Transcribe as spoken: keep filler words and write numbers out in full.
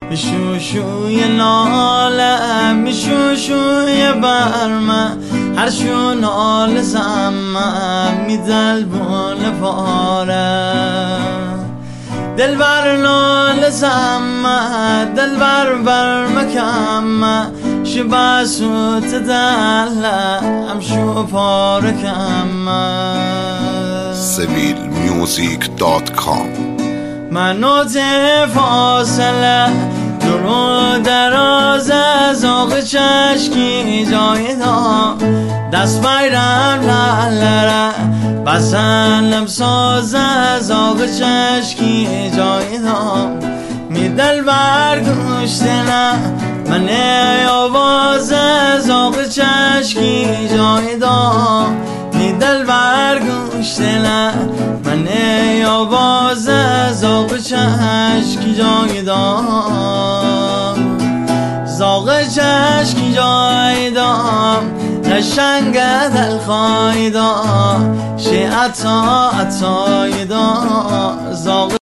میشوشوی ناله میشوشوی برمه هر شو ناله زمه میدل بونه پاره دل بر ناله زمه دل بر برمه کمه شبه سوت دله همشو پاره کمه سبیل میوزیک دات کام منوط فاصله درو دراز از آق چشکی جای دا دست بیرم لالره بسنم ساز از آق چشکی جای دا می دل برگوشته نه من آواز از آق چشکی جای دا می دل برگوشته نه من آواز زاغ چشکی جای دا زاغ چشکی جای دا قشنگ دل خواهی دا شی عطا عطای دا زاغ